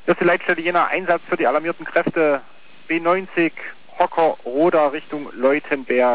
Erste Leitstelle Jena, Einsatz für die alarmierten Kräfte B90, Hocker, Roda Richtung Leutenberg.